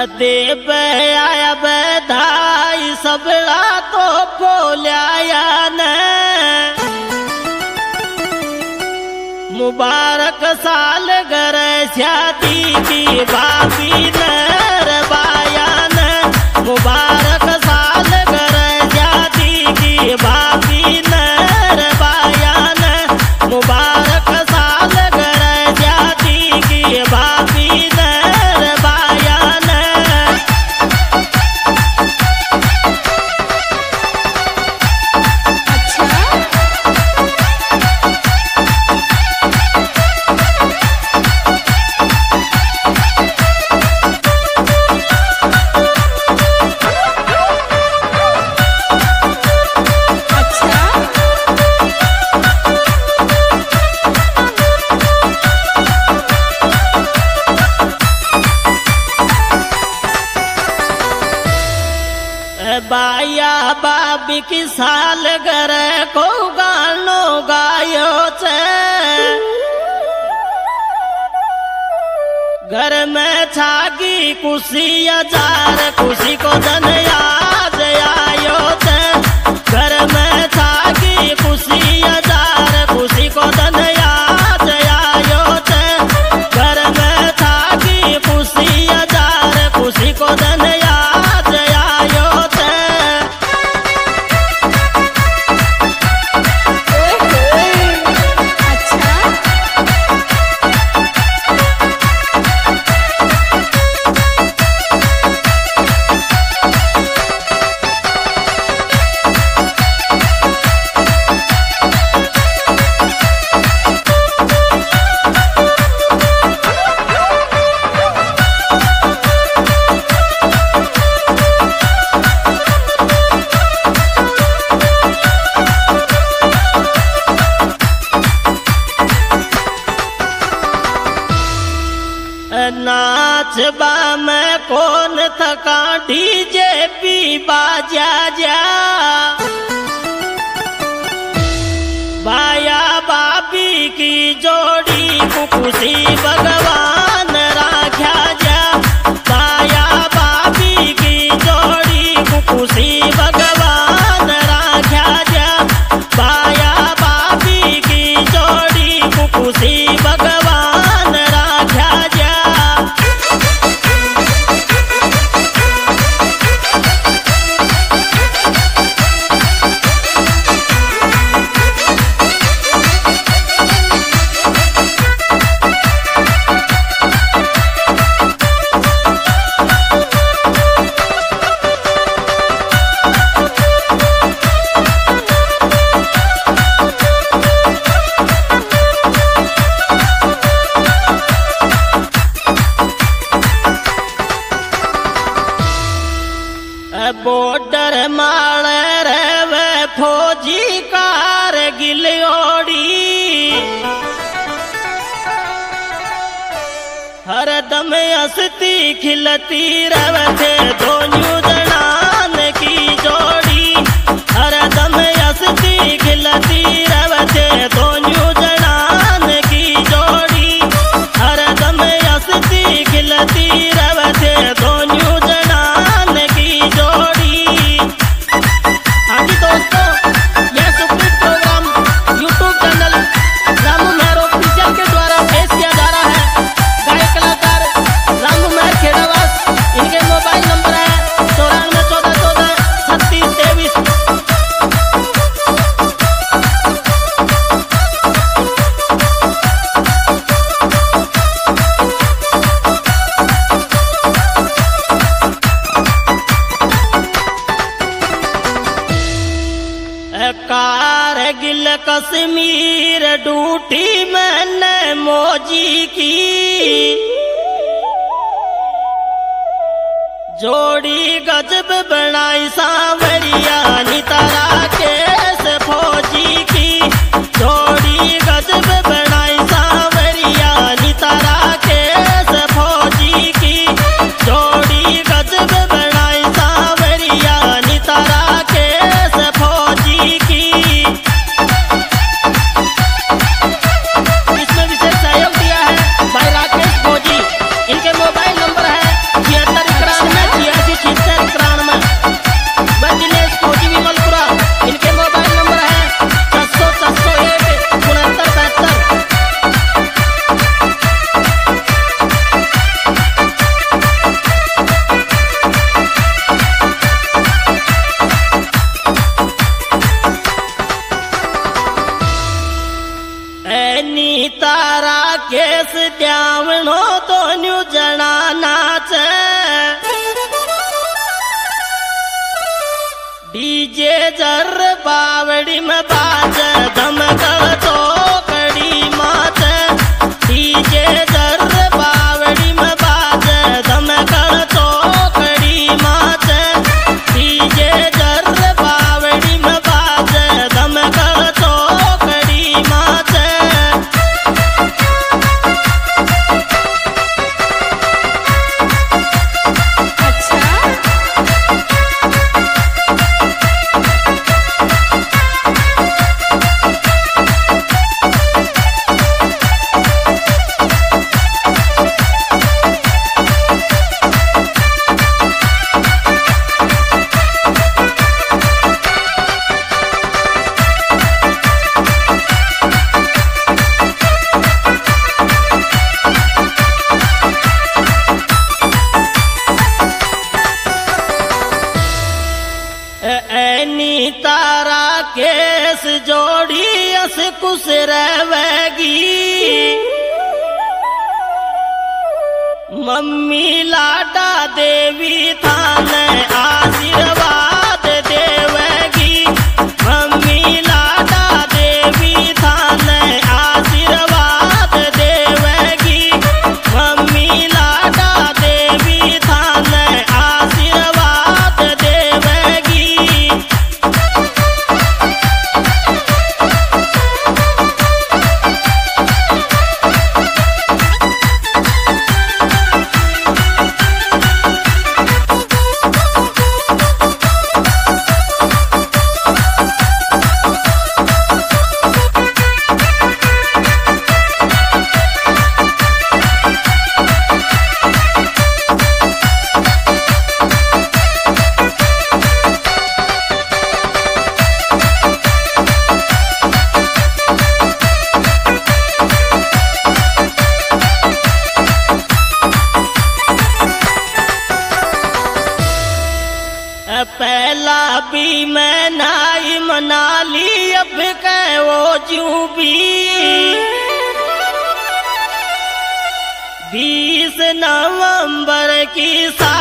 देव आया बधाई सबला तो बोलिया न मुबारक साल गर शादी की भाभी नर बायान मुबारक साल गर शादी की भाभी नर बायान मुबारक साल गर शादी की भाभी नर बायान। बाया बाबी की साल घर को गानो गायो छे घर में छागी खुशी हजार खुशी को धन याद आयो छे घर में छागी खुशी हजार खुशी को धन याद आयो छे घर में छागी खुशी हजार खुशी को धन याद आयो छे। नाच बा में कौन थका डीजे पी बाजा जा बाया बाबी की जोड़ी को खुशी भगवान राख्या जा बाया बाबी की जोड़ी को खुशी भगवान राख्या जा बाया बाबी की जोड़ी को खुशी भगवान राख्या जा। बॉर्डर माल रहे फौजी कार गिलोड़ी हर दम हंसती खिलती रहे दोनों जनान की जोड़ी हर दम हंसती खिलती रहे दोनों जनान की जोड़ी हर दम हंसती खिलती रहे दोनों जनान की जोड़ी। हाँ जी दोस्तों, यह Supreet programme YouTube channel Ramu Mehar official के द्वारा पेश किया जा रहा है। गायक कलाकार रामू मेहर खेड़ावास, इनके मोबाइल नंबर है 94 14 14 36 23। कारगिल कश्मीर डूटी मैंने मौजी की जोड़ी गजब बनाई सांवरिया नितारा केस फौजी की जोड़ी गजब बनाई सांवरिया नितारा केस फौजी की जोड़ी गजब बनाई सांवरिया नितारा केस फौजी की। इसमें विशेष सहयोग दिया है भाई राकेश फौजी, इनके मोबाइल नंबर है 76 11 आवणो तो न्यू जना नाच डीजे जर बावड़ी में बाज धमकल तो कड़ी माच डीजे जर बावड़ी में बाज धमकल तो कड़ी माच डीजे जर बावड़ी में बाज धमकल तो कड़ी माच ऐनी तारा केस जोड़ी अस कुस रहवेगी मम्मी लाडा देवी थाने आशीर्वाद देवेगी मम्मी लाडा देवी थाने आशीर्वाद देवेगी मम्मी लाडा देवी थाने आशीर्वाद देवेगी पहला भी मैं नाई मना ली अब कह वो जू भी 20 नवंबर की